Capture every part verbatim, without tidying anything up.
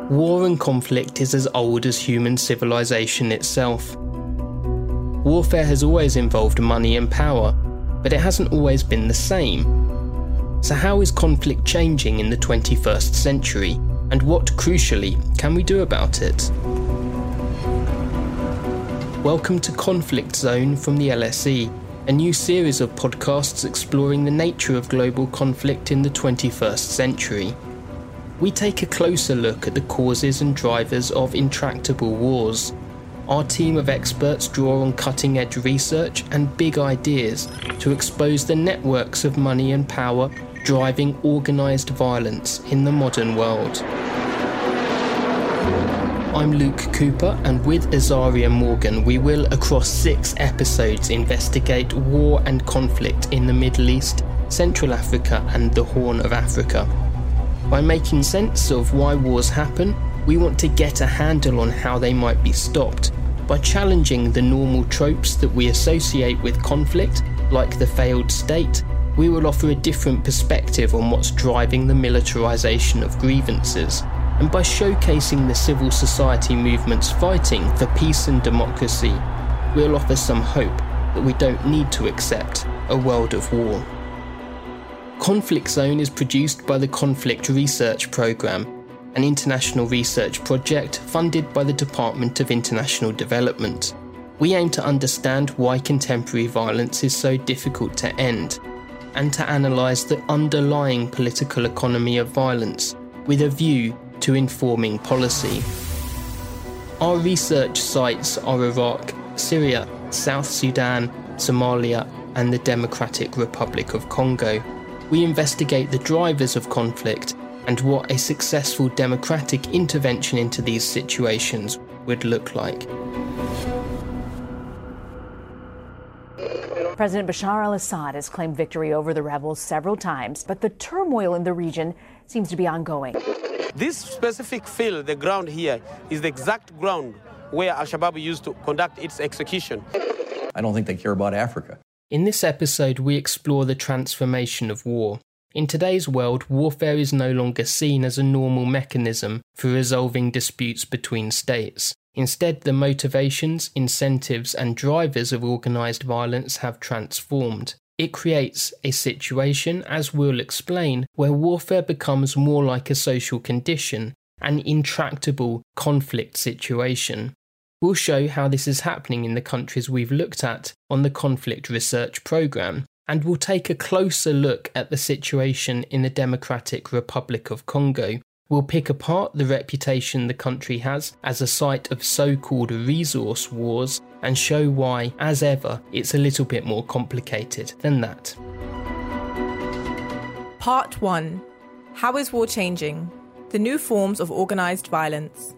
War and conflict is as old as human civilization itself. Warfare has always involved money and power, but it hasn't always been the same. So how is conflict changing in the twenty-first century, and what, crucially, can we do about it? Welcome to Conflict Zone from the L S E, a new series of podcasts exploring the nature of global conflict in the twenty-first century. We take a closer look at the causes and drivers of intractable wars. Our team of experts draw on cutting-edge research and big ideas to expose the networks of money and power driving organised violence in the modern world. I'm Luke Cooper, and with Azaria Morgan we will, across six episodes, investigate war and conflict in the Middle East, Central Africa and the Horn of Africa. By making sense of why wars happen, we want to get a handle on how they might be stopped. By challenging the normal tropes that we associate with conflict, like the failed state, we will offer a different perspective on what's driving the militarisation of grievances. And by showcasing the civil society movements fighting for peace and democracy, we'll offer some hope that we don't need to accept a world of war. Conflict Zone is produced by the Conflict Research Programme, an international research project funded by the Department of International Development. We aim to understand why contemporary violence is so difficult to end, and to analyse the underlying political economy of violence with a view to informing policy. Our research sites are Iraq, Syria, South Sudan, Somalia, and the Democratic Republic of Congo. We investigate the drivers of conflict and what a successful democratic intervention into these situations would look like. President Bashar al-Assad has claimed victory over the rebels several times, but the turmoil in the region seems to be ongoing. This specific field, the ground here, is the exact ground where Al-Shabaab used to conduct its execution. I don't think they care about Africa. In this episode, we explore the transformation of war. In today's world, warfare is no longer seen as a normal mechanism for resolving disputes between states. Instead, the motivations, incentives, and drivers of organised violence have transformed. It creates a situation, as we'll explain, where warfare becomes more like a social condition, an intractable conflict situation. We'll show how this is happening in the countries we've looked at on the Conflict Research Programme, and we'll take a closer look at the situation in the Democratic Republic of Congo. We'll pick apart the reputation the country has as a site of so-called resource wars and show why, as ever, it's a little bit more complicated than that. Part one. How is war changing? The new forms of organised violence.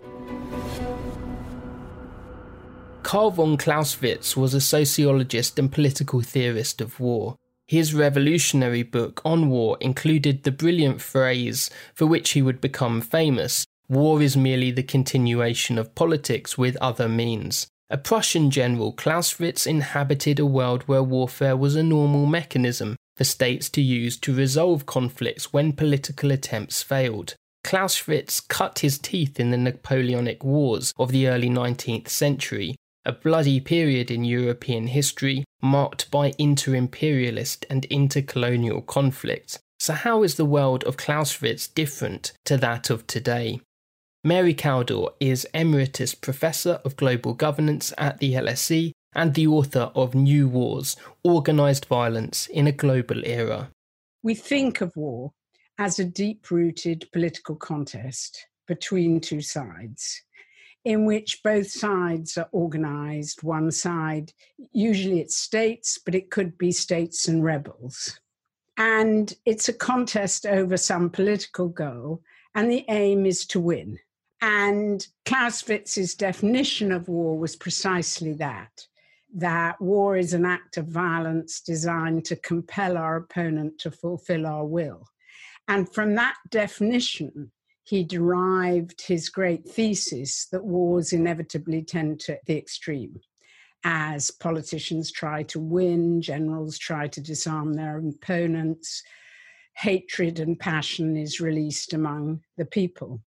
Karl von Clausewitz was a sociologist and political theorist of war. His revolutionary book on war included the brilliant phrase for which he would become famous: "War is merely the continuation of politics with other means." A Prussian general, Clausewitz inhabited a world where warfare was a normal mechanism for states to use to resolve conflicts when political attempts failed. Clausewitz cut his teeth in the Napoleonic Wars of the early nineteenth century, a bloody period in European history marked by inter-imperialist and intercolonial conflict. So how is the world of Clausewitz different to that of today? Mary Kaldor is Emeritus Professor of Global Governance at the L S E and the author of New Wars, Organised Violence in a Global Era. We think of war as a deep-rooted political contest between two sides, in which both sides are organised. One side, usually it's states, but it could be states and rebels. And it's a contest over some political goal, and the aim is to win. And Clausewitz's definition of war was precisely that, that war is an act of violence designed to compel our opponent to fulfil our will. And from that definition, he derived his great thesis that wars inevitably tend to the extreme. As politicians try to win, generals try to disarm their opponents, hatred and passion is released among the people.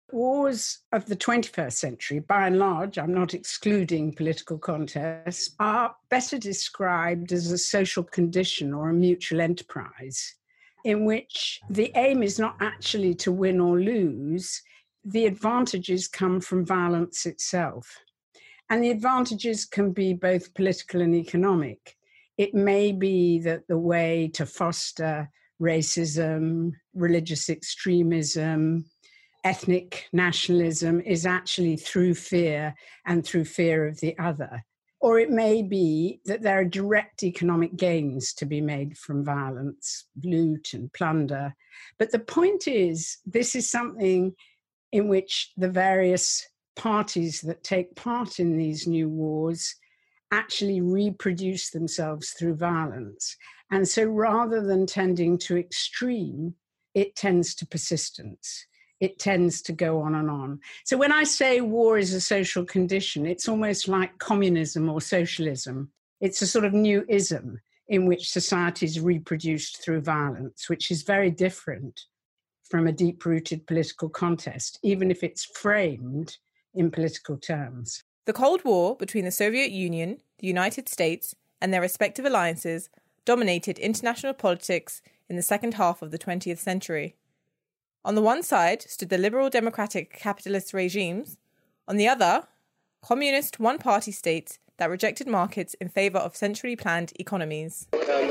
Wars of the twenty-first century, by and large, I'm not excluding political contests, are better described as a social condition or a mutual enterprise in which the aim is not actually to win or lose. The advantages come from violence itself. And the advantages can be both political and economic. It may be that the way to foster racism, religious extremism, ethnic nationalism is actually through fear and through fear of the other. Or it may be that there are direct economic gains to be made from violence, loot and plunder. But the point is, this is something in which the various parties that take part in these new wars actually reproduce themselves through violence. And so rather than tending to extreme, it tends to persistence. It tends to go on and on. So when I say war is a social condition, it's almost like communism or socialism. It's a sort of new ism in which society is reproduced through violence, which is very different from a deep-rooted political contest, even if it's framed in political terms. The Cold War between the Soviet Union, the United States, and their respective alliances dominated international politics in the second half of the twentieth century. On the one side stood the liberal democratic capitalist regimes, on the other, communist one-party states that rejected markets in favour of centrally planned economies.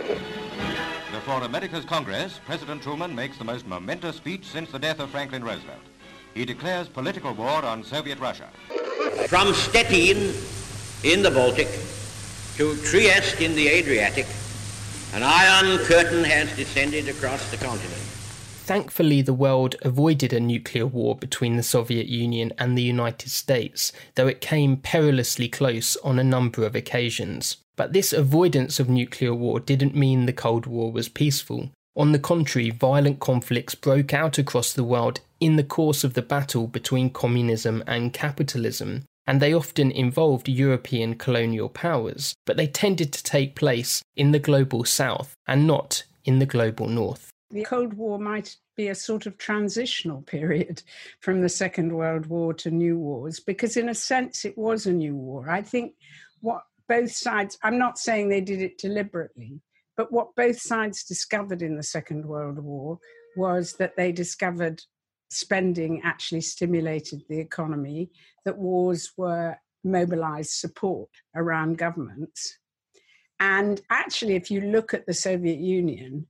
Before America's Congress, President Truman makes the most momentous speech since the death of Franklin Roosevelt. He declares political war on Soviet Russia. From Stettin in the Baltic to Trieste in the Adriatic, an iron curtain has descended across the continent. Thankfully, the world avoided a nuclear war between the Soviet Union and the United States, though it came perilously close on a number of occasions. But this avoidance of nuclear war didn't mean the Cold War was peaceful. On the contrary, violent conflicts broke out across the world in the course of the battle between communism and capitalism, and they often involved European colonial powers, but they tended to take place in the global south and not in the global north. The Cold War might be a sort of transitional period from the Second World War to new wars, because in a sense it was a new war. I think what both sides, I'm not saying they did it deliberately, but what both sides discovered in the Second World War was that they discovered spending actually stimulated the economy, that wars were mobilized support around governments. And actually, if you look at the Soviet Union,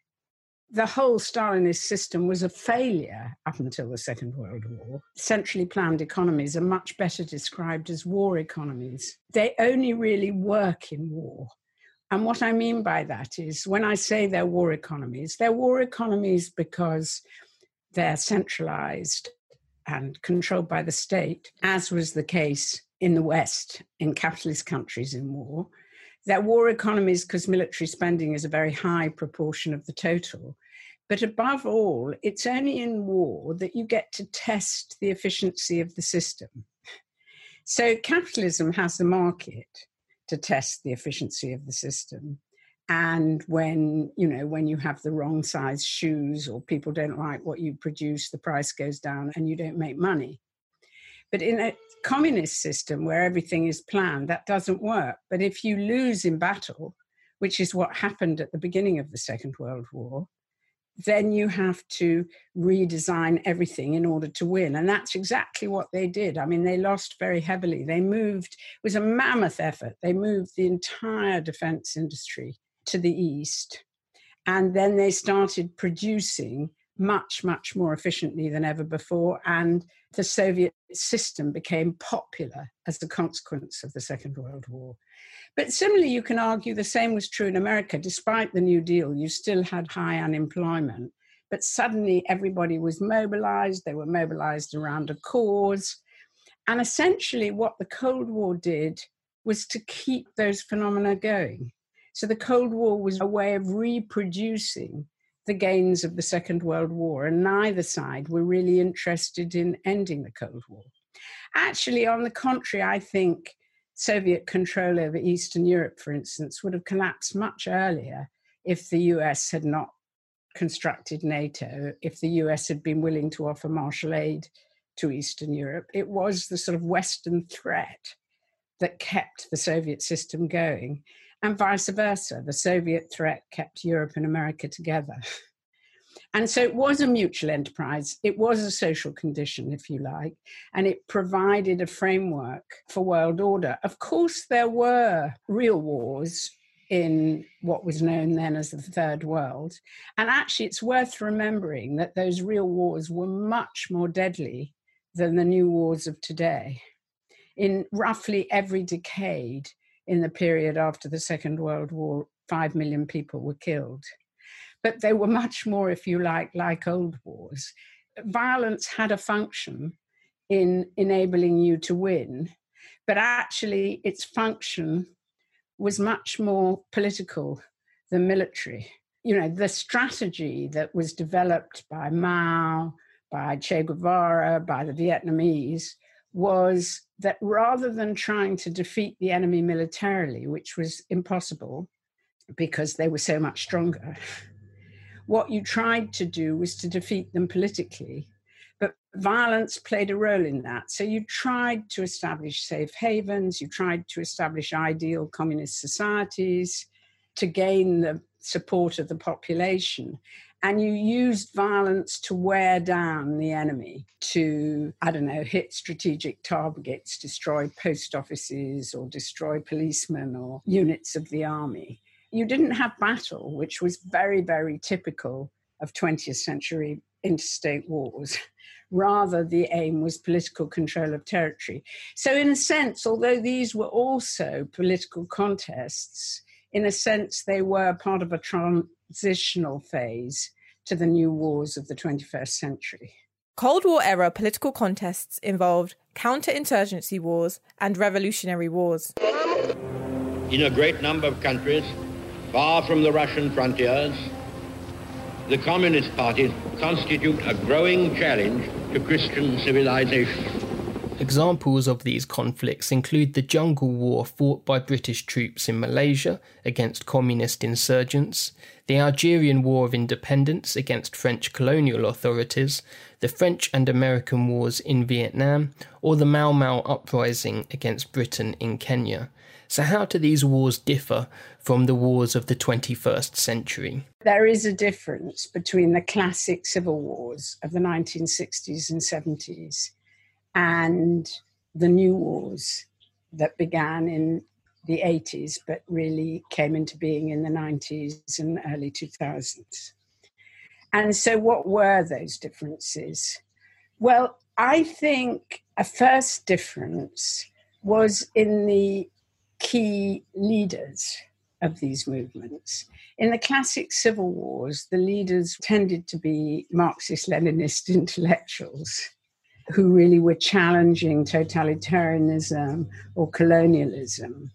the whole Stalinist system was a failure up until the Second World War. Centrally planned economies are much better described as war economies. They only really work in war. And what I mean by that is, when I say they're war economies, they're war economies because they're centralized and controlled by the state, as was the case in the West, in capitalist countries in war. They're war economies because military spending is a very high proportion of the total. But above all, it's only in war that you get to test the efficiency of the system. So capitalism has the market to test the efficiency of the system. And when, you know, when you have the wrong size shoes or people don't like what you produce, the price goes down and you don't make money. But in a communist system where everything is planned, that doesn't work. But if you lose in battle, which is what happened at the beginning of the Second World War, then you have to redesign everything in order to win. And that's exactly what they did. I mean, they lost very heavily. They moved, it was a mammoth effort. They moved the entire defense industry to the east. And then they started producing much, much more efficiently than ever before. And the Soviet system became popular as a consequence of the Second World War. But similarly, you can argue the same was true in America. Despite the New Deal, you still had high unemployment. But suddenly everybody was mobilized. They were mobilized around a cause. And essentially what the Cold War did was to keep those phenomena going. So the Cold War was a way of reproducing the gains of the Second World War, and neither side were really interested in ending the Cold War. Actually, on the contrary, I think Soviet control over Eastern Europe, for instance, would have collapsed much earlier if the U S had not constructed NATO, if the U S had been willing to offer Marshall aid to Eastern Europe. It was the sort of Western threat that kept the Soviet system going, and vice versa. The Soviet threat kept Europe and America together. And so it was a mutual enterprise. It was a social condition, if you like, and it provided a framework for world order. Of course, there were real wars in what was known then as the Third World. And actually, it's worth remembering that those real wars were much more deadly than the new wars of today. In roughly every decade in the period after the Second World War, five million people were killed. But they were much more, if you like, like old wars. Violence had a function in enabling you to win, but actually its function was much more political than military. You know, the strategy that was developed by Mao, by Che Guevara, by the Vietnamese, was that rather than trying to defeat the enemy militarily, which was impossible because they were so much stronger, what you tried to do was to defeat them politically. But violence played a role in that. So you tried to establish safe havens, you tried to establish ideal communist societies to gain the support of the population. And you used violence to wear down the enemy, to, I don't know, hit strategic targets, destroy post offices or destroy policemen or units of the army. You didn't have battle, which was very, very typical of twentieth century interstate wars. Rather, the aim was political control of territory. So in a sense, although these were also political contests, in a sense, they were part of a transitional phase to the new wars of the twenty-first century. Cold War era political contests involved counterinsurgency wars and revolutionary wars. In a great number of countries, far from the Russian frontiers, the Communist parties constitute a growing challenge to Christian civilization. Examples of these conflicts include the Jungle War fought by British troops in Malaysia against communist insurgents, the Algerian War of Independence against French colonial authorities, the French and American wars in Vietnam, or the Mau Mau uprising against Britain in Kenya. So how do these wars differ from the wars of the twenty-first century? There is a difference between the classic civil wars of the nineteen sixties and seventies and the new wars that began in the eighties, but really came into being in the nineties and early two thousands. And so what were those differences? Well, I think a first difference was in the key leaders of these movements. In the classic civil wars, the leaders tended to be Marxist-Leninist intellectuals who really were challenging totalitarianism or colonialism.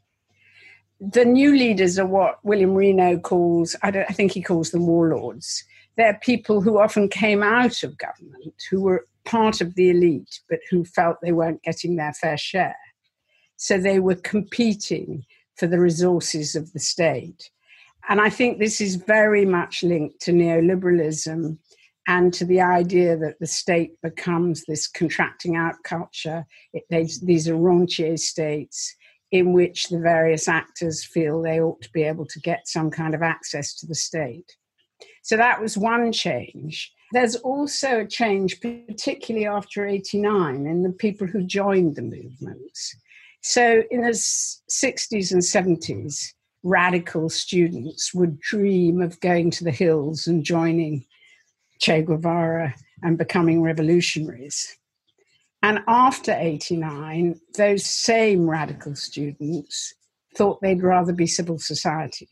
The new leaders are what William Reno calls, I, don't, I think he calls them warlords. They're people who often came out of government, who were part of the elite, but who felt they weren't getting their fair share. So they were competing for the resources of the state. And I think this is very much linked to neoliberalism and to the idea that the state becomes this contracting out culture. It, they, these are rentier states in which the various actors feel they ought to be able to get some kind of access to the state. So that was one change. There's also a change, particularly after eighty-nine, in the people who joined the movements. So in the sixties and seventies, radical students would dream of going to the hills and joining Che Guevara and becoming revolutionaries. And after eighty-nine, those same radical students thought they'd rather be civil society.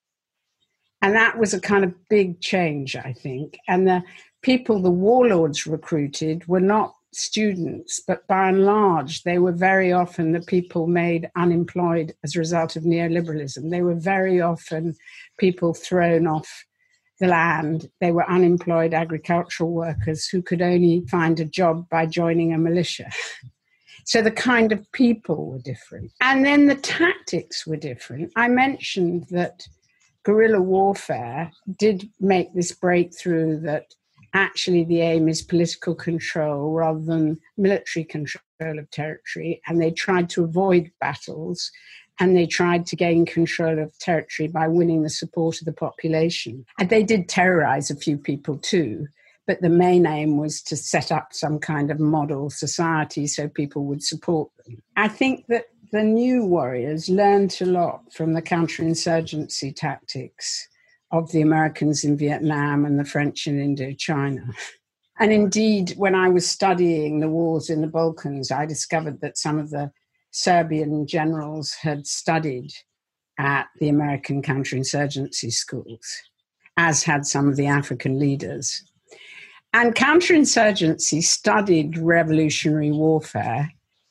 And that was a kind of big change, I think. And the people the warlords recruited were not students, but by and large, they were very often the people made unemployed as a result of neoliberalism. They were very often people thrown off the land. They were unemployed agricultural workers who could only find a job by joining a militia. So the kind of people were different. And then the tactics were different. I mentioned that guerrilla warfare did make this breakthrough that actually the aim is political control rather than military control of territory, and they tried to avoid battles, and they tried to gain control of territory by winning the support of the population. And they did terrorize a few people too, but the main aim was to set up some kind of model society so people would support them. I think that the new warriors learned a lot from the counterinsurgency tactics of the Americans in Vietnam and the French in Indochina. And indeed, when I was studying the wars in the Balkans, I discovered that some of the Serbian generals had studied at the American counterinsurgency schools, as had some of the African leaders. And counterinsurgency studied revolutionary warfare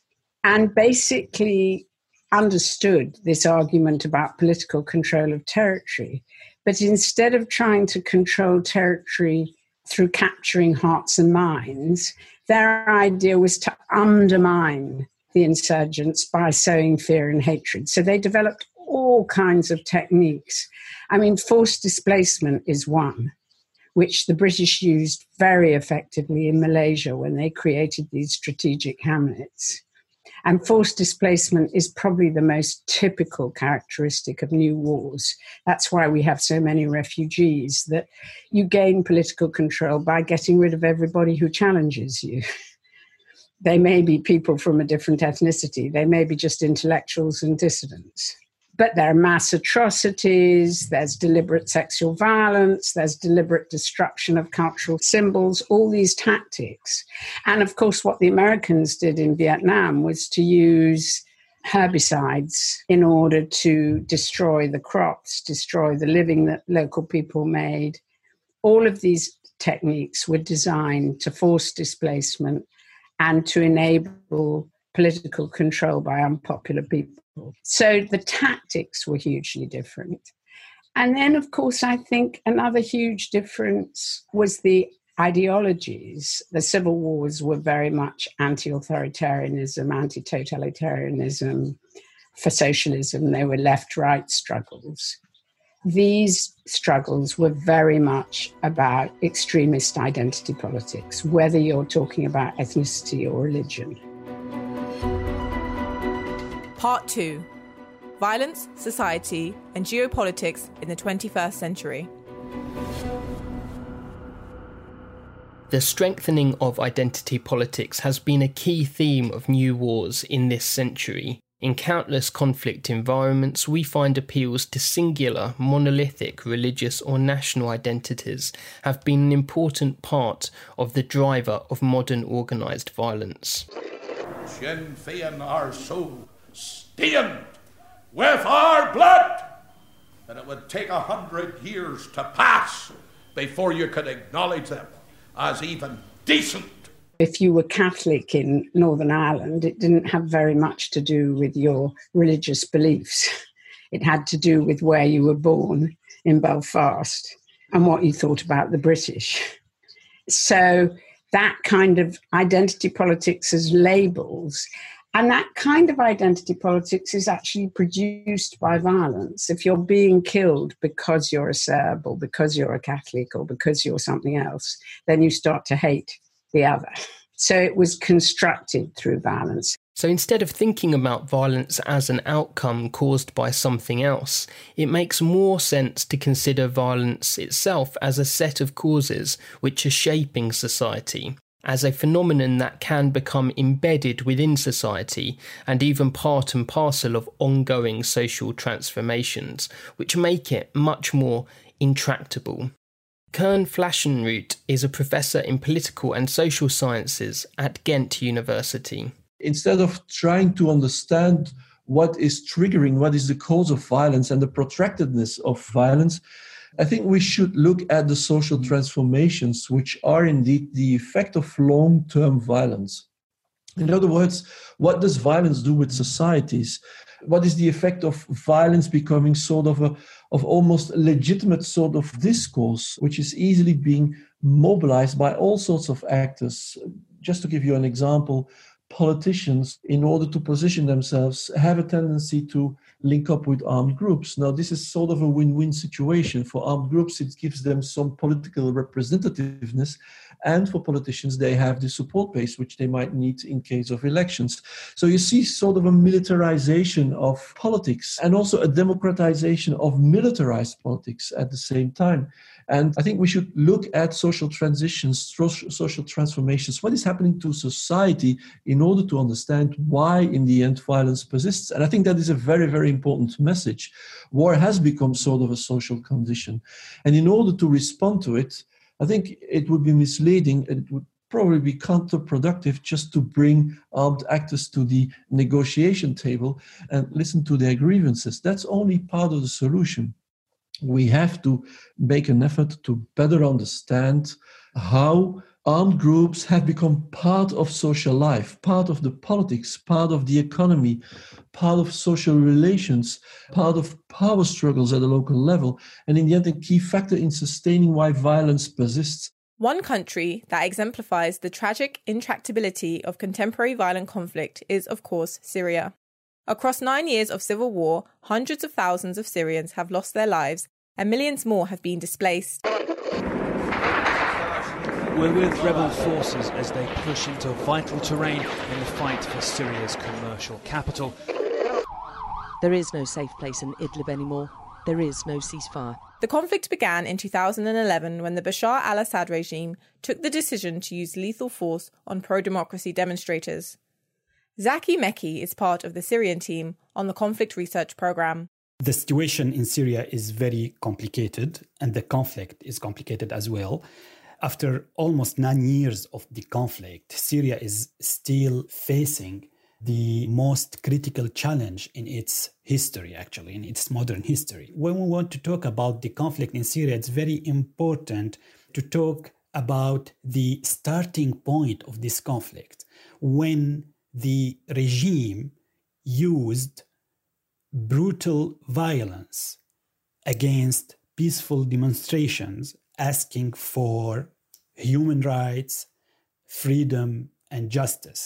and basically understood this argument about political control of territory. But instead of trying to control territory through capturing hearts and minds, their idea was to undermine the insurgents by sowing fear and hatred. So they developed all kinds of techniques. I mean, forced displacement is one, which the British used very effectively in Malaysia when they created these strategic hamlets. And forced displacement is probably the most typical characteristic of new wars. That's why we have so many refugees, that you gain political control by getting rid of everybody who challenges you. They may be people from a different ethnicity. They may be just intellectuals and dissidents. But there are mass atrocities, there's deliberate sexual violence, there's deliberate destruction of cultural symbols, all these tactics. And of course, what the Americans did in Vietnam was to use herbicides in order to destroy the crops, destroy the living that local people made. All of these techniques were designed to force displacement and to enable political control by unpopular people. So the tactics were hugely different. And then, of course, I think another huge difference was the ideologies. The civil wars were very much anti-authoritarianism, anti-totalitarianism, for socialism. They were left-right struggles. These struggles were very much about extremist identity politics, whether you're talking about ethnicity or religion. Part two. Violence, Society and Geopolitics in the twenty-first century. The strengthening of identity politics has been a key theme of new wars in this century. In countless conflict environments, we find appeals to singular, monolithic religious or national identities have been an important part of the driver of modern organised violence. Sinn Féin are so stained with our blood that it would take a hundred years to pass before you could acknowledge them as even decent. If you were Catholic in Northern Ireland, it didn't have very much to do with your religious beliefs. It had to do with where you were born in Belfast and what you thought about the British. So that kind of identity politics as labels, and that kind of identity politics is actually produced by violence. If you're being killed because you're a Serb or because you're a Catholic or because you're something else, then you start to hate the other. So it was constructed through violence. So instead of thinking about violence as an outcome caused by something else, it makes more sense to consider violence itself as a set of causes which are shaping society, as a phenomenon that can become embedded within society and even part and parcel of ongoing social transformations, which make it much more intractable. Kern Flaschenroot is a professor in political and social sciences at Ghent University. Instead of trying to understand what is triggering, what is the cause of violence and the protractedness of violence, I think we should look at the social transformations, which are indeed the effect of long-term violence. In other words, what does violence do with societies? What is the effect of violence becoming sort of a of almost a legitimate sort of discourse, which is easily being mobilized by all sorts of actors? Just to give you an example, politicians, in order to position themselves, have a tendency to link up with armed groups. Now, this is sort of a win-win situation. For armed groups, it gives them some political representativeness, and for politicians, they have the support base, which they might need in case of elections. So you see sort of a militarization of politics and also a democratization of militarized politics at the same time. And I think we should look at social transitions, social transformations, what is happening to society in order to understand why, in the end, violence persists. And I think that is a very, very important message. War has become sort of a social condition. And in order to respond to it, I think it would be misleading, and it would probably be counterproductive just to bring armed actors to the negotiation table and listen to their grievances. That's only part of the solution. We have to make an effort to better understand how armed groups have become part of social life, part of the politics, part of the economy, part of social relations, part of power struggles at a local level, and in the end, a key factor in sustaining why violence persists. One country that exemplifies the tragic intractability of contemporary violent conflict is, of course, Syria. Across nine years of civil war, hundreds of thousands of Syrians have lost their lives and millions more have been displaced. We're with rebel forces as they push into vital terrain in the fight for Syria's commercial capital. There is no safe place in Idlib anymore. There is no ceasefire. The conflict began in two thousand eleven when the Bashar al-Assad regime took the decision to use lethal force on pro-democracy demonstrators. Zaki Mekki is part of the Syrian team on the conflict research programme. The situation in Syria is very complicated, and the conflict is complicated as well. After almost nine years of the conflict, Syria is still facing the most critical challenge in its history, actually, in its modern history. When we want to talk about the conflict in Syria, it's very important to talk about the starting point of this conflict, when the regime used brutal violence against peaceful demonstrations asking for human rights, freedom, and justice.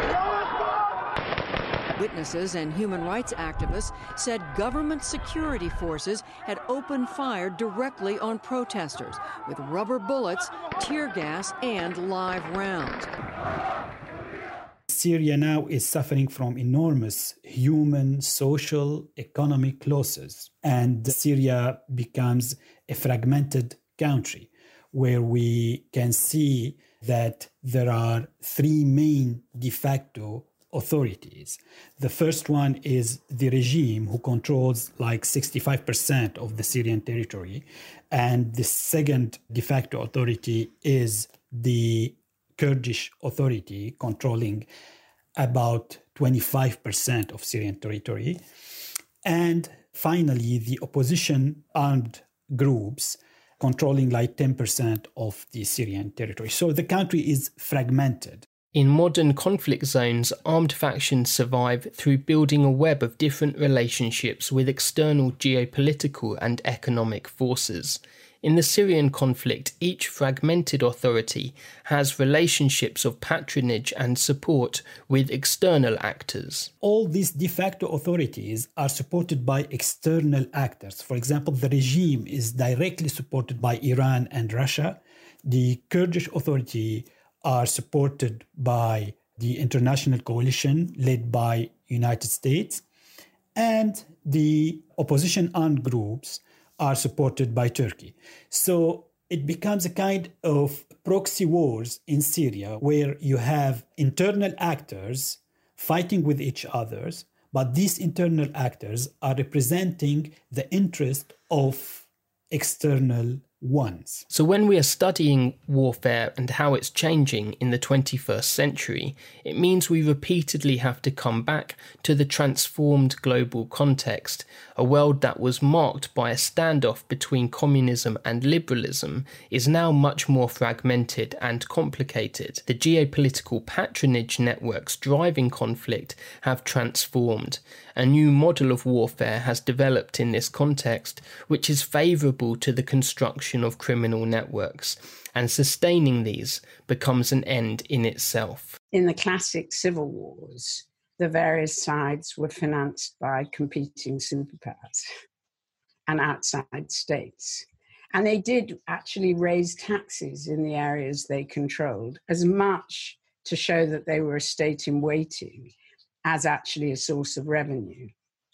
Witnesses and human rights activists said government security forces had opened fire directly on protesters with rubber bullets, tear gas, and live rounds. Syria now is suffering from enormous human, social, economic losses, and Syria becomes a fragmented country where we can see that there are three main de facto authorities. The first one is the regime, who controls like sixty-five percent of the Syrian territory, and the second de facto authority is the Kurdish authority, controlling about twenty-five percent of Syrian territory. And finally, the opposition armed groups, controlling like ten percent of the Syrian territory. So the country is fragmented. In modern conflict zones, armed factions survive through building a web of different relationships with external geopolitical and economic forces. In the Syrian conflict, each fragmented authority has relationships of patronage and support with external actors. All these de facto authorities are supported by external actors. For example, the regime is directly supported by Iran and Russia. The Kurdish authority are supported by the international coalition led by United States, and the opposition armed groups are supported by Turkey. So it becomes a kind of proxy wars in Syria where you have internal actors fighting with each other, but these internal actors are representing the interest of external ones. So when we are studying warfare and how it's changing in the twenty-first century, it means we repeatedly have to come back to the transformed global context. A world that was marked by a standoff between communism and liberalism is now much more fragmented and complicated. The geopolitical patronage networks driving conflict have transformed. A new model of warfare has developed in this context, which is favourable to the construction destruction of criminal networks, and sustaining these becomes an end in itself. In the classic civil wars, the various sides were financed by competing superpowers and outside states. And they did actually raise taxes in the areas they controlled, as much to show that they were a state in waiting as actually a source of revenue.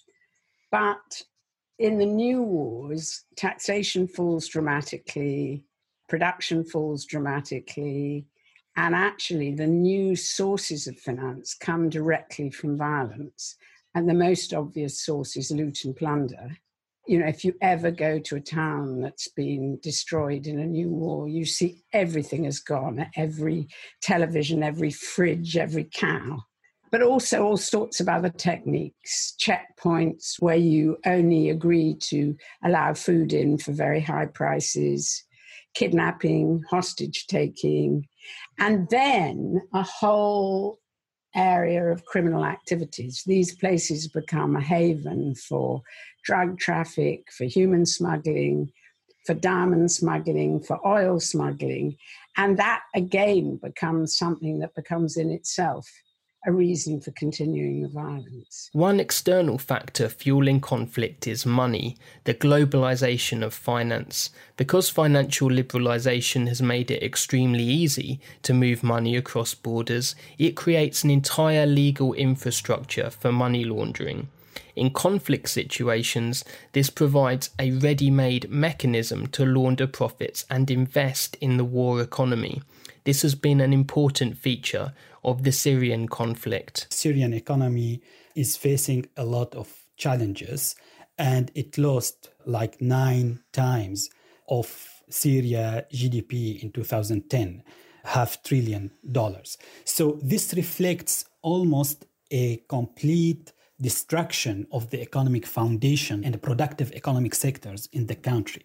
But in the new wars, taxation falls dramatically, production falls dramatically, and actually the new sources of finance come directly from violence. And the most obvious source is loot and plunder. You know, if you ever go to a town that's been destroyed in a new war, you see everything has gone, every television, every fridge, every cow. But also all sorts of other techniques, checkpoints where you only agree to allow food in for very high prices, kidnapping, hostage taking, and then a whole area of criminal activities. These places become a haven for drug traffic, for human smuggling, for diamond smuggling, for oil smuggling. And that again becomes something that becomes in itself a reason for continuing the violence. One external factor fueling conflict is money, the globalization of finance. Because financial liberalization has made it extremely easy to move money across borders, it creates an entire legal infrastructure for money laundering. In conflict situations, this provides a ready-made mechanism to launder profits and invest in the war economy. This has been an important feature of the Syrian conflict. Syrian economy is facing a lot of challenges, and it lost like nine times of Syria G D P in two thousand ten, half trillion dollars. So this reflects almost a complete destruction of the economic foundation and the productive economic sectors in the country.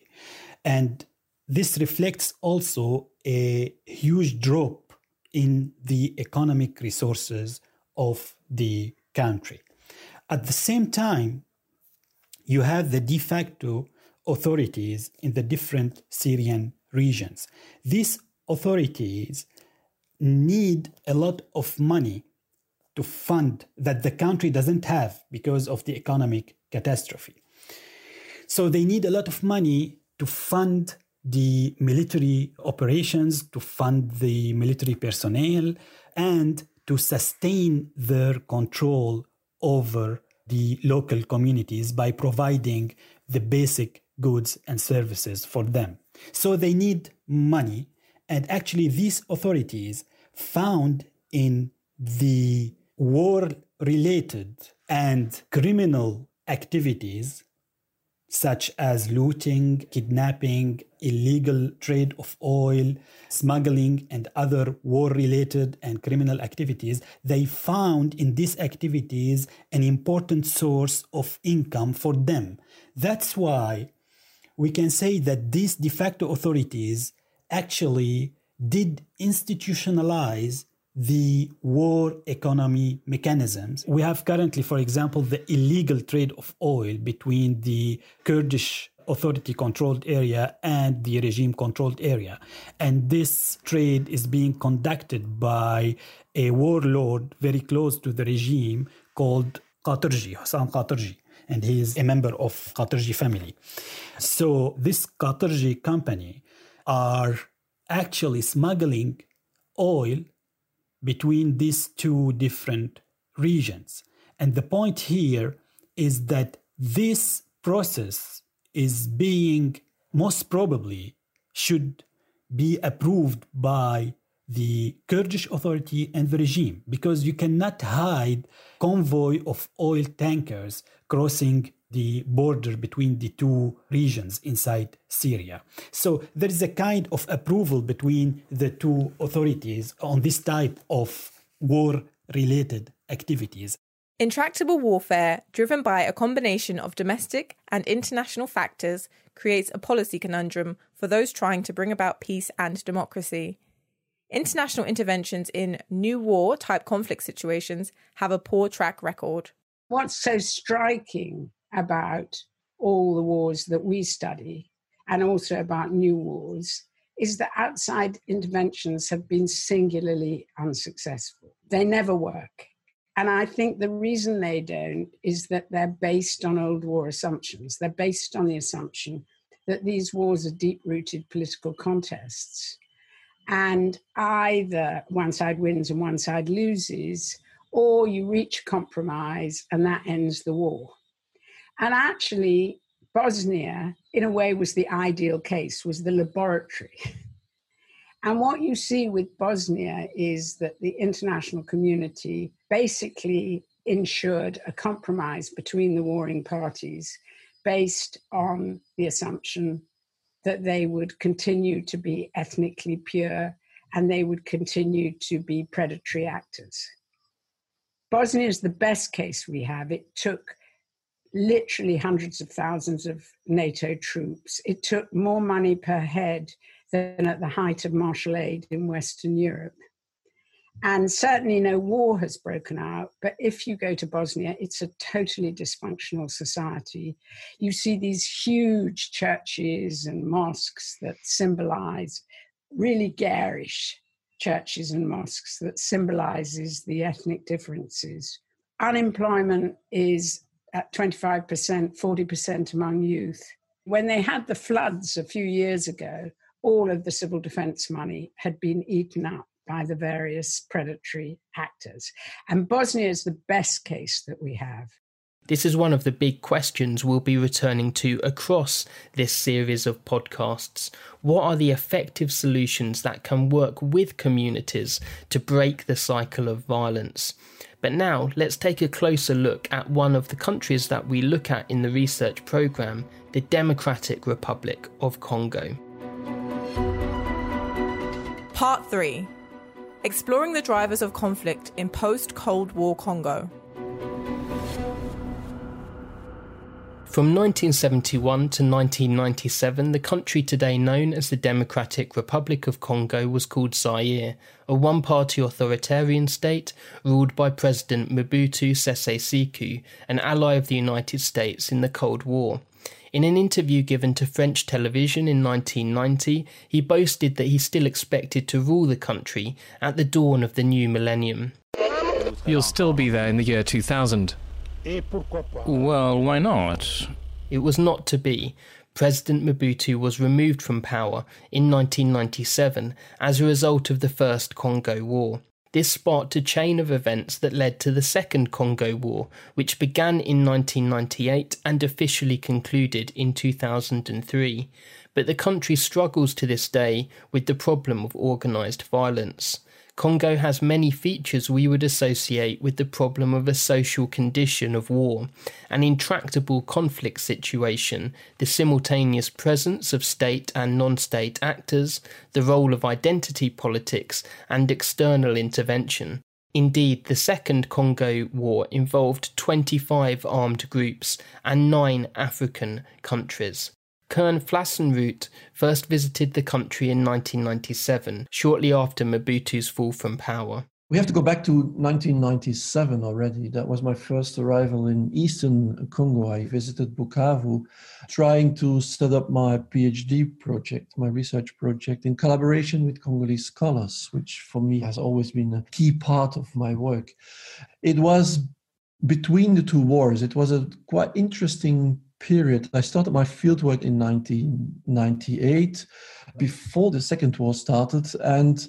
And this reflects also a huge drop in the economic resources of the country. At the same time, you have the de facto authorities in the different Syrian regions. These authorities need a lot of money to fund that the country doesn't have because of the economic catastrophe. So they need a lot of money to fund the military operations, to fund the military personnel, and to sustain their control over the local communities by providing the basic goods and services for them. So they need money. And actually, these authorities found in the war-related and criminal activities such as looting, kidnapping, illegal trade of oil, smuggling, and other war-related and criminal activities, they found in these activities an important source of income for them. That's why we can say that these de facto authorities actually did institutionalize the war economy mechanisms. We have currently, for example, the illegal trade of oil between the Kurdish authority-controlled area and the regime-controlled area. And this trade is being conducted by a warlord very close to the regime called Qatarji, Hassan Qatarji, and he is a member of Qatarji family. So this Qatarji company are actually smuggling oil between these two different regions. And the point here is that this process is being, most probably, should be approved by the Kurdish authority and the regime, because you cannot hide convoy of oil tankers crossing the border between the two regions inside Syria. So there is a kind of approval between the two authorities on this type of war-related activities. Intractable warfare, driven by a combination of domestic and international factors, creates a policy conundrum for those trying to bring about peace and democracy. International interventions in new war-type conflict situations have a poor track record. What's so striking about all the wars that we study and also about new wars, is that outside interventions have been singularly unsuccessful. They never work. And I think the reason they don't is that they're based on old war assumptions. They're based on the assumption that these wars are deep-rooted political contests. And either one side wins and one side loses, or you reach compromise and that ends the war. And actually, Bosnia, in a way, was the ideal case, was the laboratory. And what you see with Bosnia is that the international community basically ensured a compromise between the warring parties based on the assumption that they would continue to be ethnically pure and they would continue to be predatory actors. Bosnia is the best case we have. It took literally hundreds of thousands of NATO troops. It took more money per head than at the height of martial aid in Western Europe. And certainly no war has broken out, but if you go to Bosnia, it's a totally dysfunctional society. You see these huge churches and mosques that symbolize, really garish churches and mosques that symbolizes the ethnic differences. Unemployment is at twenty-five percent, forty percent among youth. When they had the floods a few years ago, all of the civil defense money had been eaten up by the various predatory actors. And Bosnia is the best case that we have. This is one of the big questions we'll be returning to across this series of podcasts. What are the effective solutions that can work with communities to break the cycle of violence? But now let's take a closer look at one of the countries that we look at in the research programme, the Democratic Republic of Congo. Part three. Exploring the drivers of conflict in post-Cold War Congo. From nineteen seventy-one to nineteen ninety-seven, the country today known as the Democratic Republic of Congo was called Zaire, a one-party authoritarian state ruled by President Mobutu Sese Seko, an ally of the United States in the Cold War. In an interview given to French television in nineteen ninety, he boasted that he still expected to rule the country at the dawn of the new millennium. You'll still be there in the year two thousand. Well, why not? It was not to be. President Mobutu was removed from power in nineteen ninety-seven as a result of the First Congo War. This sparked a chain of events that led to the Second Congo War, which began in nineteen ninety-eight and officially concluded in two thousand three. But the country struggles to this day with the problem of organised violence. Congo has many features we would associate with the problem of a social condition of war, an intractable conflict situation, the simultaneous presence of state and non-state actors, the role of identity politics, and external intervention. Indeed, the Second Congo War involved twenty-five armed groups and nine African countries. Kern Flassenroot first visited the country in nineteen ninety-seven, shortly after Mobutu's fall from power. We have to go back to nineteen ninety-seven already. That was my first arrival in eastern Congo. I visited Bukavu, trying to set up my PhD project, my research project, in collaboration with Congolese scholars, which for me has always been a key part of my work. It was between the two wars. It was a quite interesting period. I started my fieldwork in nineteen ninety-eight, before the Second War started, and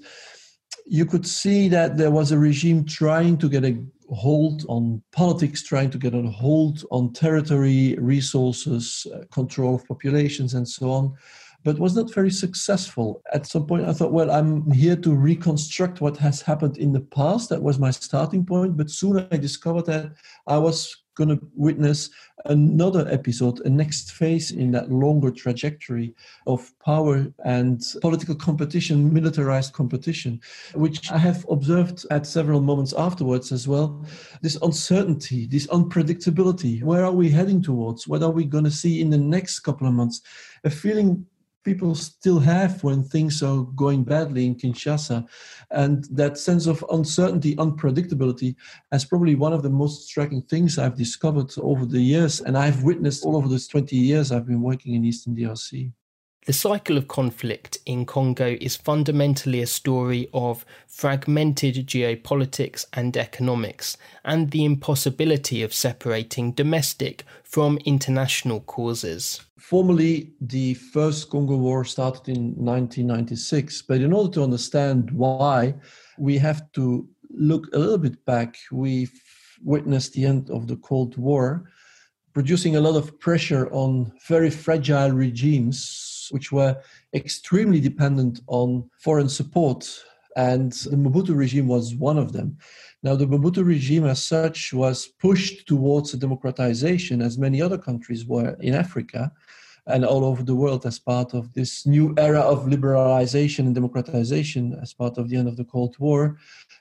you could see that there was a regime trying to get a hold on politics, trying to get a hold on territory, resources, uh, control of populations, and so on, but was not very successful. At some point, I thought, well, I'm here to reconstruct what has happened in the past. That was my starting point, but soon I discovered that I was going to witness another episode, a next phase in that longer trajectory of power and political competition, militarized competition, which I have observed at several moments afterwards as well. This uncertainty, this unpredictability, where are we heading towards? What are we going to see in the next couple of months? A feeling people still have when things are going badly in Kinshasa. And that sense of uncertainty, unpredictability, is probably one of the most striking things I've discovered over the years. And I've witnessed all over those twenty years I've been working in Eastern D R C. The cycle of conflict in Congo is fundamentally a story of fragmented geopolitics and economics, and the impossibility of separating domestic from international causes. Formally, the first Congo War started in nineteen ninety-six, but in order to understand why, we have to look a little bit back. We've witnessed the end of the Cold War, producing a lot of pressure on very fragile regimes, which were extremely dependent on foreign support. And the Mobutu regime was one of them. Now, the Mobutu regime as such was pushed towards a democratization, as many other countries were in Africa and all over the world, as part of this new era of liberalization and democratization as part of the end of the Cold War.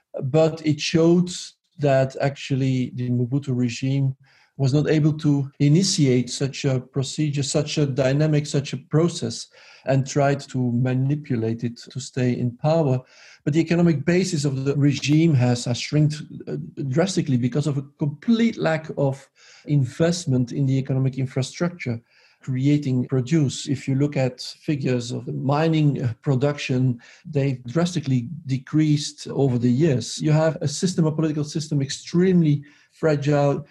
But it showed that actually the Mobutu regime was not able to initiate such a procedure, such a dynamic, such a process, and tried to manipulate it to stay in power. But the economic basis of the regime has, has shrunk drastically because of a complete lack of investment in the economic infrastructure, creating produce. If you look at figures of the mining production, they've drastically decreased over the years. You have a system, a political system, extremely fragile,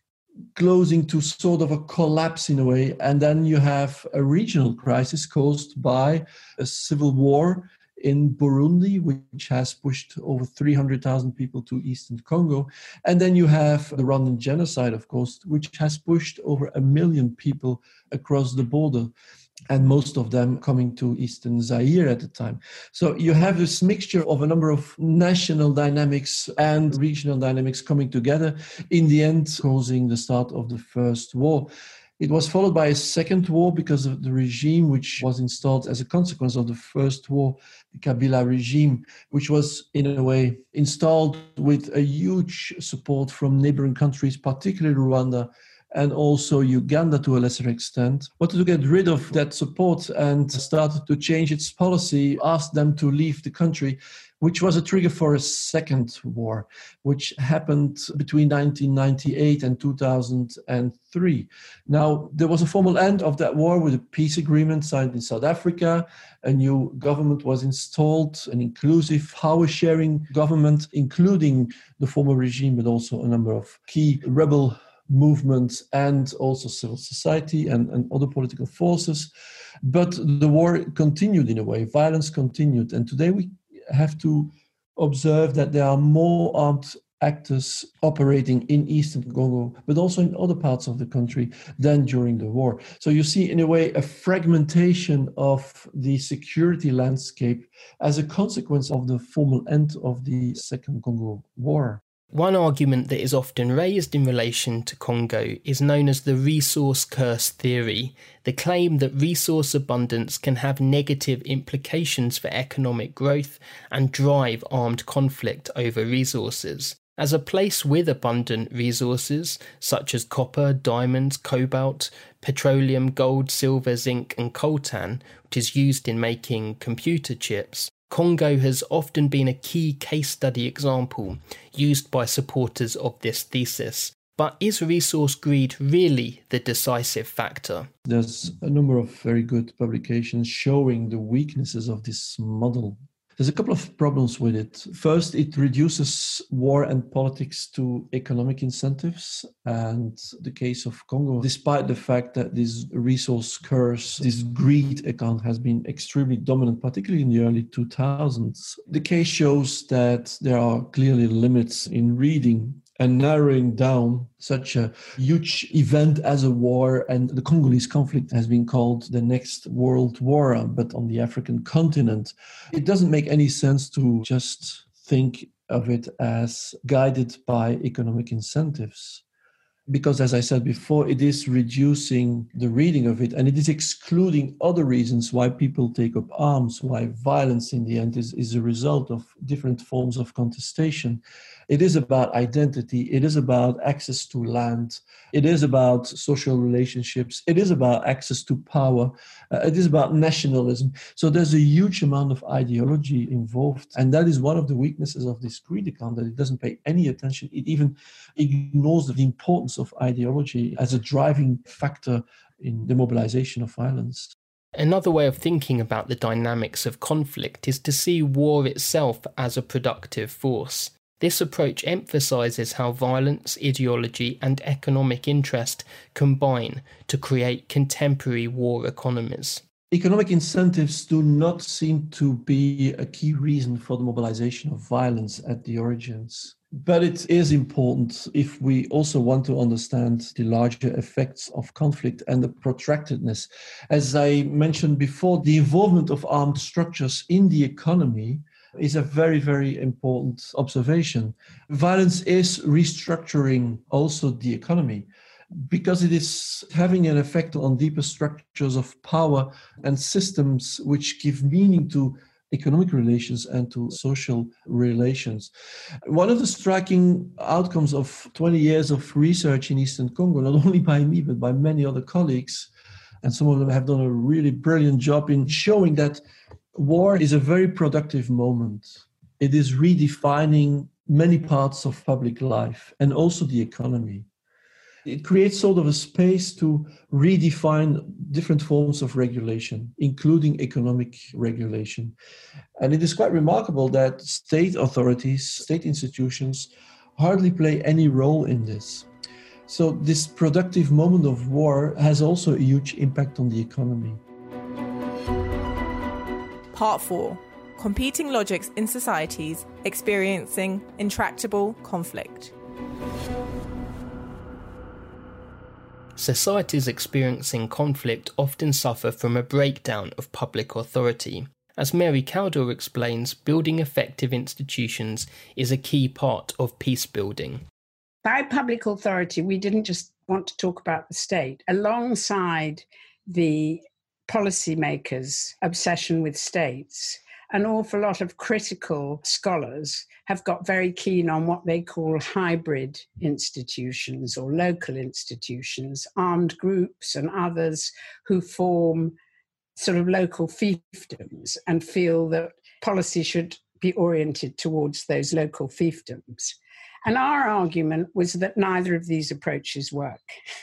closing to sort of a collapse in a way. And then you have a regional crisis caused by a civil war in Burundi, which has pushed over three hundred thousand people to Eastern Congo. And then you have the Rwandan genocide, of course, which has pushed over a million people across the border, and most of them coming to Eastern Zaire at the time. So you have this mixture of a number of national dynamics and regional dynamics coming together, in the end causing the start of the First War. It was followed by a second war because of the regime which was installed as a consequence of the First War, the Kabila regime, which was in a way installed with a huge support from neighboring countries, particularly Rwanda, and also Uganda to a lesser extent, wanted to get rid of that support and started to change its policy, asked them to leave the country, which was a trigger for a second war, which happened between nineteen ninety-eight and two thousand three. Now, there was a formal end of that war with a peace agreement signed in South Africa. A new government was installed, an inclusive power-sharing government, including the former regime, but also a number of key rebel movements and also civil society and, and other political forces. But the war continued in a way, violence continued. And today we have to observe that there are more armed actors operating in Eastern Congo, but also in other parts of the country than during the war. So you see, in a way, a fragmentation of the security landscape as a consequence of the formal end of the Second Congo War. One argument that is often raised in relation to Congo is known as the resource curse theory, the claim that resource abundance can have negative implications for economic growth and drive armed conflict over resources. As a place with abundant resources, such as copper, diamonds, cobalt, petroleum, gold, silver, zinc and coltan, which is used in making computer chips, Congo has often been a key case study example used by supporters of this thesis. But is resource greed really the decisive factor? There's a number of very good publications showing the weaknesses of this model. There's a couple of problems with it. First, it reduces war and politics to economic incentives. And the case of Congo, despite the fact that this resource curse, this greed account has been extremely dominant, particularly in the early two thousands, the case shows that there are clearly limits in reading and narrowing down such a huge event as a war. And the Congolese conflict has been called the next world war, but on the African continent. It doesn't make any sense to just think of it as guided by economic incentives. Because, as I said before, it is reducing the reading of it, and it is excluding other reasons why people take up arms, why violence in the end is, is a result of different forms of contestation. It is about identity. It is about access to land. It is about social relationships. It is about access to power. Uh, it is about nationalism. So there's a huge amount of ideology involved. And that is one of the weaknesses of this greed account, that it doesn't pay any attention. It even ignores the importance of ideology as a driving factor in the mobilization of violence. Another way of thinking about the dynamics of conflict is to see war itself as a productive force. This approach emphasises how violence, ideology and economic interest combine to create contemporary war economies. Economic incentives do not seem to be a key reason for the mobilization of violence at the origins. But it is important if we also want to understand the larger effects of conflict and the protractedness. As I mentioned before, the involvement of armed structures in the economy is a very, very important observation. Violence is restructuring also the economy, because it is having an effect on deeper structures of power and systems which give meaning to economic relations and to social relations. One of the striking outcomes of twenty years of research in Eastern Congo, not only by me, but by many other colleagues, and some of them have done a really brilliant job in showing that war is a very productive moment. It is redefining many parts of public life and also the economy. It creates sort of a space to redefine different forms of regulation, including economic regulation. And it is quite remarkable that state authorities, state institutions, hardly play any role in this. So this productive moment of war has also a huge impact on the economy. Part four. Competing logics in societies experiencing intractable conflict. Societies experiencing conflict often suffer from a breakdown of public authority. As Mary Kaldor explains, building effective institutions is a key part of peace building. By public authority, we didn't just want to talk about the state. Alongside the policymakers' obsession with states, an awful lot of critical scholars have got very keen on what they call hybrid institutions or local institutions, armed groups and others who form sort of local fiefdoms and feel that policy should be oriented towards those local fiefdoms. And our argument was that neither of these approaches work.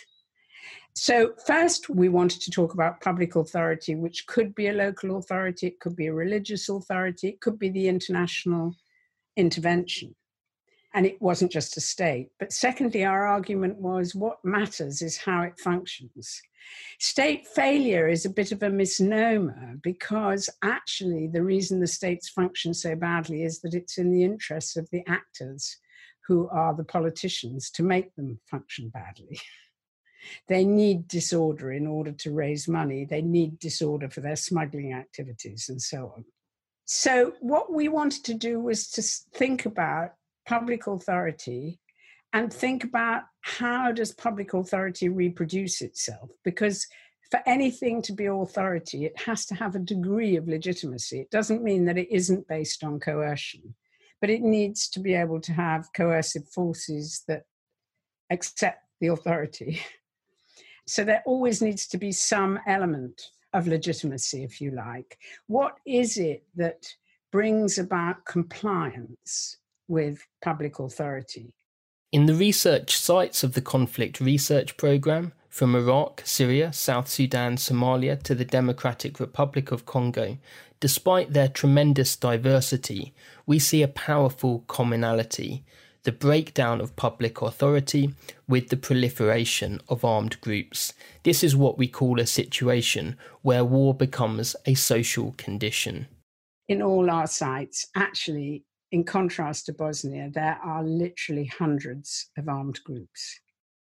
So first, we wanted to talk about public authority, which could be a local authority, it could be a religious authority, it could be the international intervention. And it wasn't just a state. But secondly, our argument was what matters is how it functions. State failure is a bit of a misnomer because actually the reason the states function so badly is that it's in the interests of the actors who are the politicians to make them function badly. They need disorder in order to raise money. They need disorder for their smuggling activities and so on. So what we wanted to do was to think about public authority and think about how does public authority reproduce itself? Because for anything to be authority, it has to have a degree of legitimacy. It doesn't mean that it isn't based on coercion, but it needs to be able to have coercive forces that accept the authority. So there always needs to be some element of legitimacy, if you like. What is it that brings about compliance with public authority? In the research sites of the Conflict Research Programme, from Iraq, Syria, South Sudan, Somalia to the Democratic Republic of Congo, despite their tremendous diversity, we see a powerful commonality: the breakdown of public authority with the proliferation of armed groups. This is what we call a situation where war becomes a social condition. In all our sites, actually, in contrast to Bosnia, there are literally hundreds of armed groups.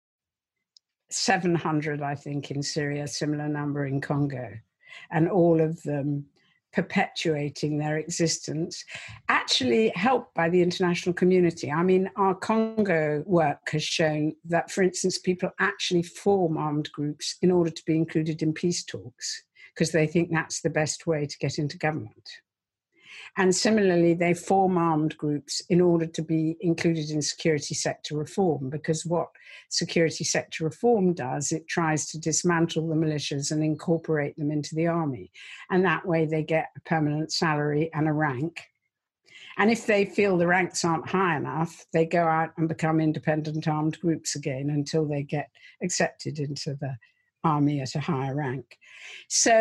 seven hundred, I think, in Syria, similar number in Congo, and all of them perpetuating their existence, actually helped by the international community. I mean, our Congo work has shown that, for instance, people actually form armed groups in order to be included in peace talks because they think that's the best way to get into government. And similarly, they form armed groups in order to be included in security sector reform, because what security sector reform does, it tries to dismantle the militias and incorporate them into the army. And that way they get a permanent salary and a rank. And if they feel the ranks aren't high enough, they go out and become independent armed groups again until they get accepted into the army at a higher rank. So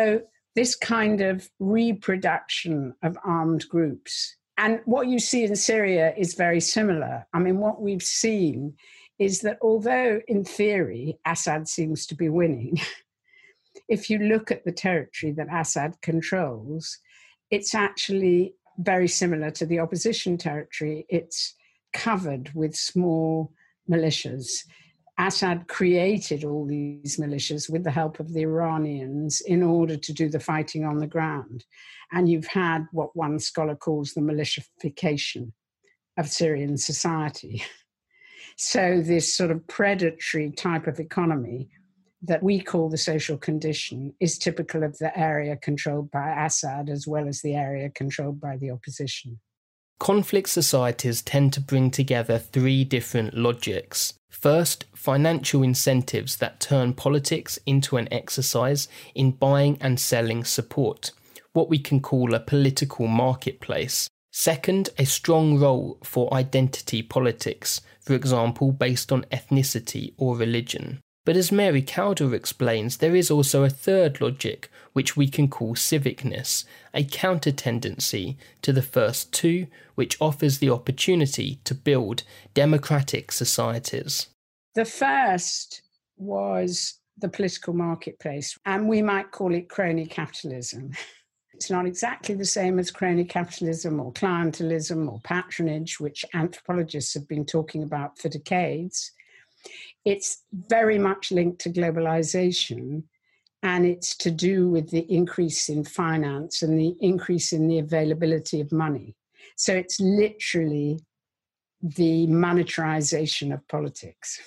this kind of reproduction of armed groups. And what you see in Syria is very similar. I mean, what we've seen is that although in theory Assad seems to be winning, if you look at the territory that Assad controls, it's actually very similar to the opposition territory. It's covered with small militias. Assad created all these militias with the help of the Iranians in order to do the fighting on the ground. And you've had what one scholar calls the militification of Syrian society. So this sort of predatory type of economy that we call the social condition is typical of the area controlled by Assad as well as the area controlled by the opposition. Conflict societies tend to bring together three different logics. First, financial incentives that turn politics into an exercise in buying and selling support, what we can call a political marketplace. Second, a strong role for identity politics, for example, based on ethnicity or religion. But as Mary Cowder explains, there is also a third logic, which we can call civicness, a counter-tendency to the first two, which offers the opportunity to build democratic societies. The first was the political marketplace, and we might call it crony capitalism. It's not exactly the same as crony capitalism or clientelism or patronage, which anthropologists have been talking about for decades. It's very much linked to globalization, and it's to do with the increase in finance and the increase in the availability of money. So it's literally the monetarization of politics.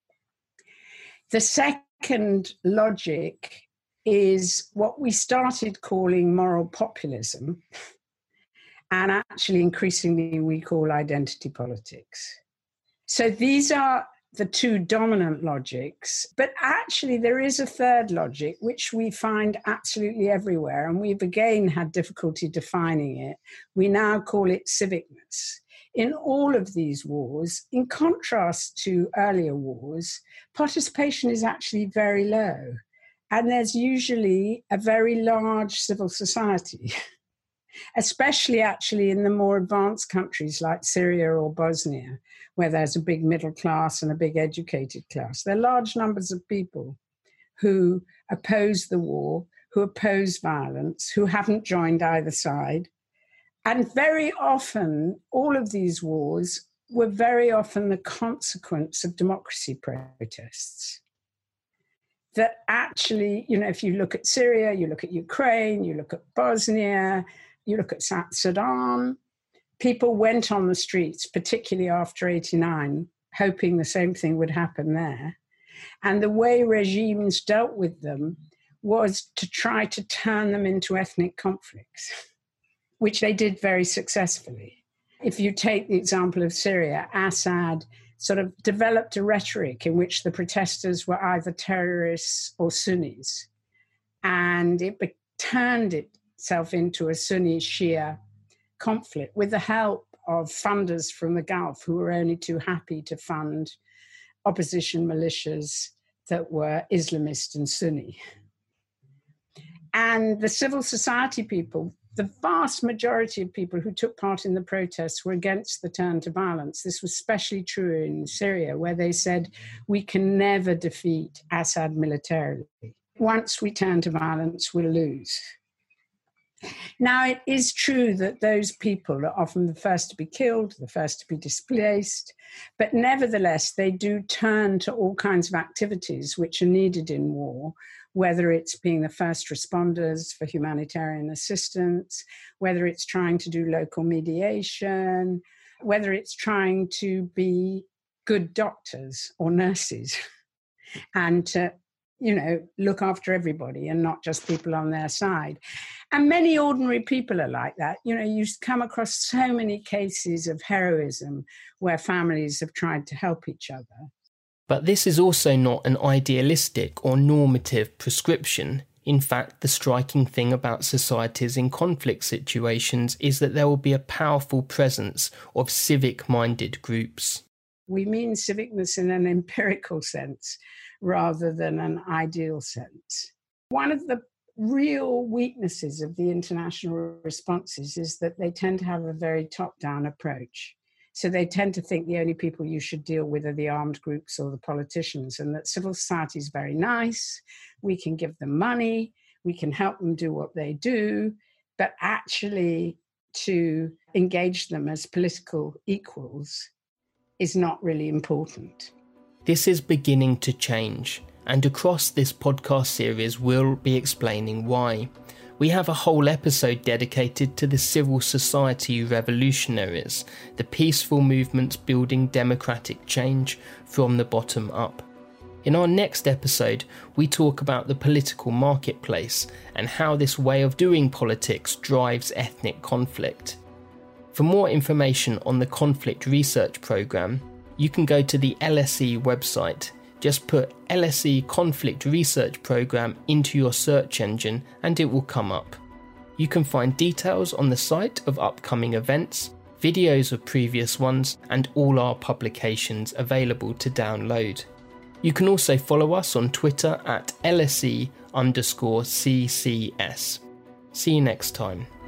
The second logic is what we started calling moral populism, and actually increasingly we call identity politics. So these are the two dominant logics, but actually there is a third logic which we find absolutely everywhere, and we've again had difficulty defining it. We now call it civicness. In all of these wars, in contrast to earlier wars, participation is actually very low, and there's usually a very large civil society, especially actually in the more advanced countries like Syria or Bosnia, where there's a big middle class and a big educated class. There are large numbers of people who oppose the war, who oppose violence, who haven't joined either side. And very often, all of these wars were very often the consequence of democracy protests. That actually, you know, if you look at Syria, you look at Ukraine, you look at Bosnia, you look at Sudan, people went on the streets, particularly after eighty-nine, hoping the same thing would happen there. And the way regimes dealt with them was to try to turn them into ethnic conflicts, which they did very successfully. If you take the example of Syria, Assad sort of developed a rhetoric in which the protesters were either terrorists or Sunnis. And it be- turned itself into a Sunni-Shia conflict with the help of funders from the Gulf who were only too happy to fund opposition militias that were Islamist and Sunni. And the civil society people, the vast majority of people who took part in the protests were against the turn to violence. This was especially true in Syria, where they said, we can never defeat Assad militarily. Once we turn to violence, we'll lose. Now, it is true that those people are often the first to be killed, the first to be displaced, but nevertheless, they do turn to all kinds of activities which are needed in war, whether it's being the first responders for humanitarian assistance, whether it's trying to do local mediation, whether it's trying to be good doctors or nurses and to, you know, look after everybody and not just people on their side. And many ordinary people are like that. You know, you come across so many cases of heroism where families have tried to help each other. But this is also not an idealistic or normative prescription. In fact, the striking thing about societies in conflict situations is that there will be a powerful presence of civic-minded groups. We mean civicness in an empirical sense rather than an ideal sense. One of the real weaknesses of the international responses is that they tend to have a very top-down approach. So they tend to think the only people you should deal with are the armed groups or the politicians, and that civil society is very nice, we can give them money, we can help them do what they do, but actually to engage them as political equals is not really important. This is beginning to change, and across this podcast series we'll be explaining why. We have a whole episode dedicated to the civil society revolutionaries, the peaceful movements building democratic change from the bottom up. In our next episode, we talk about the political marketplace and how this way of doing politics drives ethnic conflict. For more information on the Conflict Research Programme, you can go to the L S E website. Just put L S E Conflict Research Programme into your search engine and it will come up. You can find details on the site of upcoming events, videos of previous ones, and all our publications available to download. You can also follow us on Twitter at L S E underscore C C S. See you next time.